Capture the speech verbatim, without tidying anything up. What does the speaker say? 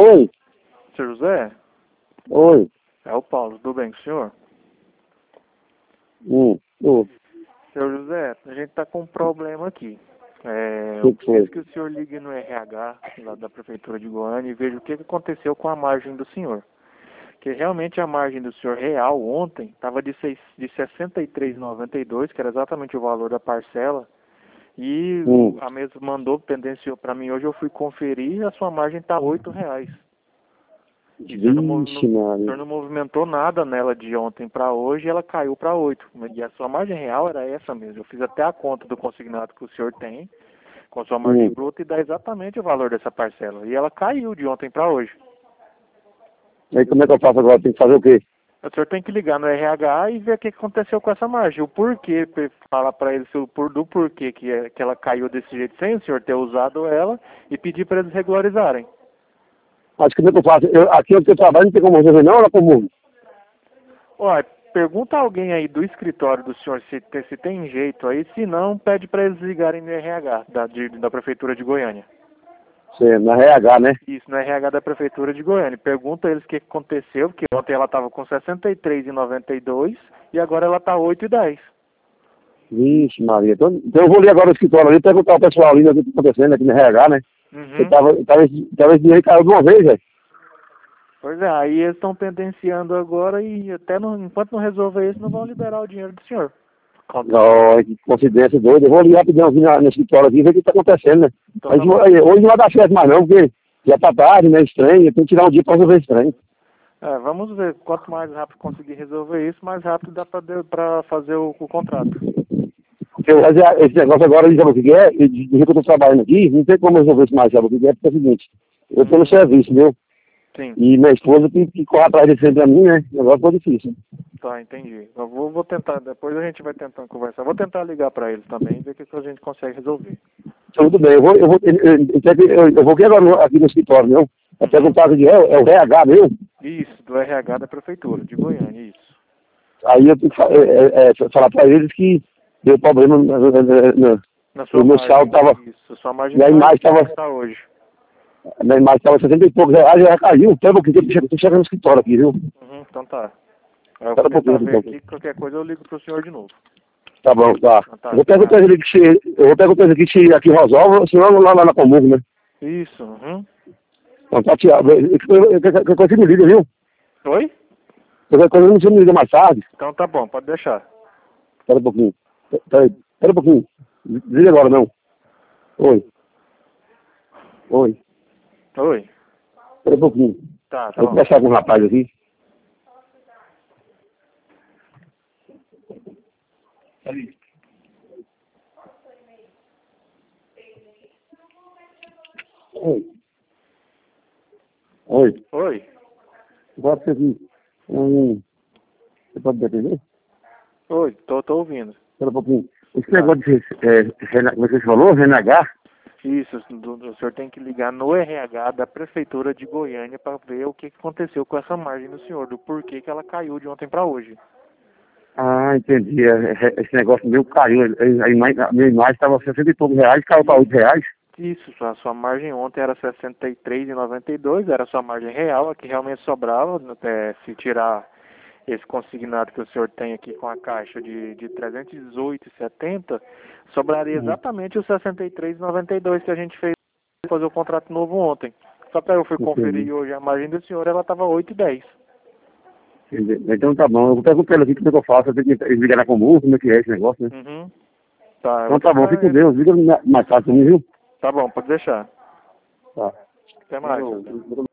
Oi. Senhor José? Oi. É o Paulo, tudo bem com o senhor? Hum. Hum. Senhor José, a gente está com um problema aqui. É, Que eu que foi? preciso que o senhor ligue no R H lá da Prefeitura de Goiânia e veja o que que aconteceu com a margem do senhor. Porque realmente a margem do senhor real ontem estava de, seis- de sessenta e três reais e noventa e dois centavos, que era exatamente o valor da parcela, e Hum. a mesa mandou, pendenciou para mim hoje, eu fui conferir e a sua margem está oito reais. E o senhor, não, movi- Vixe, não- o Maria. senhor não movimentou nada nela de ontem para hoje e ela caiu para oito. E a sua margem real era essa mesmo. Eu fiz até a conta do consignado que o senhor tem, com a sua margem Hum. bruta, e dá exatamente o valor dessa parcela. E ela caiu de ontem para hoje. Aí como é que eu faço agora? Tem que fazer o quê? O senhor tem que ligar no R H e ver o que aconteceu com essa margem. O porquê, pe- falar para eles o por- do porquê que, é- que ela caiu desse jeito sem o senhor ter usado ela e pedir para eles regularizarem. Mas como é que eu faço? Eu, aqui onde eu trabalho não tem como resolver não, ela comum. Olha, pergunta a alguém aí do escritório do senhor se, te- se tem jeito aí, se não, pede para eles ligarem no R H da, de- da Prefeitura de Goiânia. Sim, na R H, né? Isso, no R H da Prefeitura de Goiânia. Pergunta a eles o que aconteceu, porque ontem ela estava com sessenta e três reais e noventa e dois centavos e agora ela está oito reais e dez centavos. Vixe, Maria. Então, então eu vou ali agora no escritório ali, perguntar ao pessoal ali né, o que está acontecendo aqui na R H, né? Porque Uhum. tava, tava, tava esse dinheiro caiu de uma vez, velho. Pois é, aí eles estão pendenciando agora e até não, enquanto não resolver isso, não vão liberar o dinheiro do senhor. Conta. Ó, que coincidência doida. Eu vou ali rapidão aqui na, no escritório aqui e ver o que está acontecendo, né? Então Mas tá bom. aí, hoje não vai dar certo mais não, porque já tá tarde, né? Estranho. Eu tenho que tirar um dia para resolver estranho. É, vamos ver. Quanto mais rápido conseguir resolver isso, mais rápido dá para fazer o, o contrato. Porque eu- esse negócio agora, sabe o que é? E de de que eu estou trabalhando aqui, não tem como resolver isso mais, sabe o que é? Porque é o seguinte, eu estou no Uhum. serviço, viu? Sim, E minha esposa que, que corre atrás desse sempre pra mim, né? O negócio foi difícil. tá, entendi. Eu vou, vou tentar, depois a gente vai tentando conversar. Vou tentar ligar para eles também e ver o que, que a gente consegue resolver. Tudo bem, eu vou, eu vou, eu, eu, eu, eu, eu vou aqui agora no- aqui no escritório, meu. Pra Uhum. perguntar o que é, é o R H meu. Isso, do R H da Prefeitura de Goiânia, isso. Aí eu tenho que fa- é, é, é, falar pra eles que deu problema no, no, no, no, Na sua o meu margem, saldo tava, isso. A sua margem e a tá, imagem tava, tá hoje. a imagem tava sessenta e poucos reais, já caiu. Pera um pouquinho, eu tô chegando no escritório aqui, viu? Uhum, então tá. Eu vou Pera um tentar pouquinho, ver então. aqui, qualquer coisa eu ligo pro senhor de novo. Tá bom, tá. Então tá, Eu vou até perguntar mais. ele que se, eu vou perguntar ele aqui se aqui resolve, senão eu vou lá, lá na Comum, né? Isso, uhum. Então tá, Tiago, qualquer coisa me liga, viu? Oi? Qualquer coisa você me liga mais tarde. Então tá bom, pode deixar. Espera um pouquinho. Espera aí, espera um pouquinho. Desliga agora, não. Oi. Oi. Oi? Espera um pouquinho. Tá, tá Vou bom. conversar com o rapaz aqui. Ali. Oi. Oi. Oi? Bota aqui. Hum, você pode me atender? Oi, tô, tô ouvindo. Espera um pouquinho. Esse Tá. negócio de, é, Rena- como é que você falou? R N H? Isso, do- do- o senhor tem que ligar no R H da Prefeitura de Goiânia para ver o que que aconteceu com essa margem do senhor, do porquê que ela caiu de ontem para hoje. Ah, entendi. É, é, esse negócio meu caiu. A imagem, a minha imagem estava sessenta e poucos reais, caiu para oito reais. Isso, a sua margem ontem era sessenta e três reais e noventa e dois centavos, era a sua margem real, a que realmente sobrava, até se tirar esse consignado que o senhor tem aqui com a caixa de, de trezentos e dezoito reais e setenta centavos, sobraria Hum. exatamente os sessenta e três reais e noventa e dois centavos que a gente fez para fazer o contrato novo ontem. Só que aí eu fui Entendi. conferir hoje a margem do senhor, ela estava oito reais e dez centavos. Entendi. Então tá bom. Eu vou perguntar ele aqui como é que eu faço. Eu tenho que ligar na Comum, como é que é esse negócio, né? Uhum. Tá, eu Então vou tá bom, tentar... fica com Deus. Liga mais tarde pra mim, viu? Tá bom, pode deixar. Tá. Até mais. Eu- José. eu-